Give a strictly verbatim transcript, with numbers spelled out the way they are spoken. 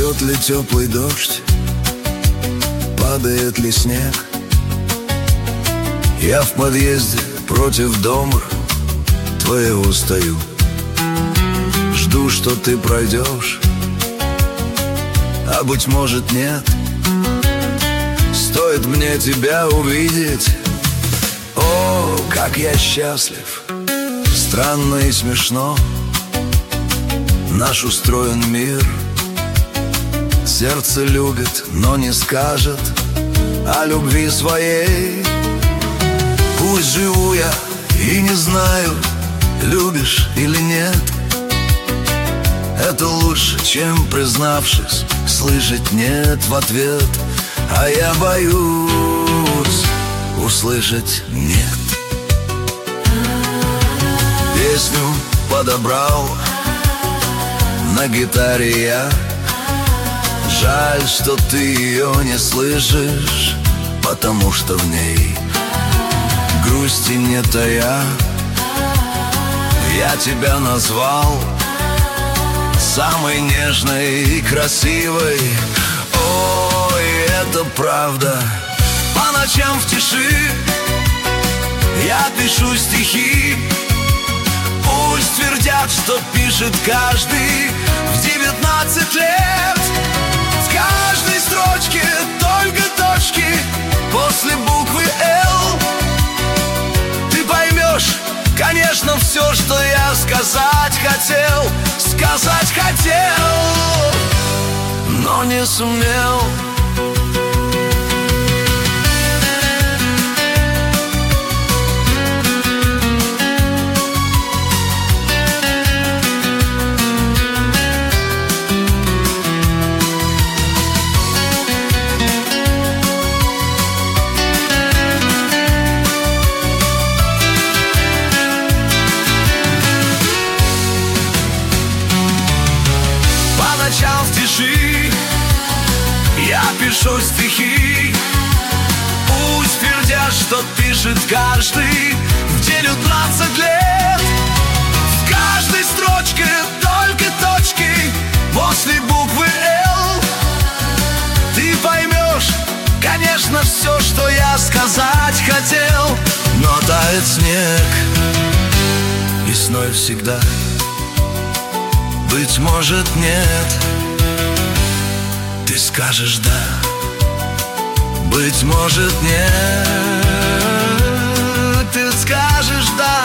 Идет ли теплый дождь, падает ли снег. Я в подъезде против дома твоего стою, жду, что ты пройдешь, а быть может нет. Стоит мне тебя увидеть, о, как я счастлив. Странно и смешно наш устроен мир. Сердце любит, но не скажет о любви своей. Пусть живу я и не знаю, любишь или нет. Это лучше, чем, признавшись, слышать нет в ответ. А я боюсь услышать нет. Песню подобрал на гитаре я. Жаль, что ты ее не слышишь, потому что в ней грусти не тая. Я тебя назвал самой нежной и красивой. Ой, это правда. По ночам в тиши я пишу стихи. Пусть твердят, что пишет каждый в девятнадцать лет. В каждой строчке только точки после буквы «Л». Ты поймешь, конечно, все, что я сказать хотел. Сказать хотел, но не сумел. В тиши я пишу стихи. Пусть твердят, что пишет каждый в девятнадцать лет. В каждой строчке только точки после буквы «Л». Ты поймешь, конечно, все, что я сказать хотел. Но тает снег весной всегда. Быть может, нет. Ты скажешь да. Быть может, нет. Ты скажешь да.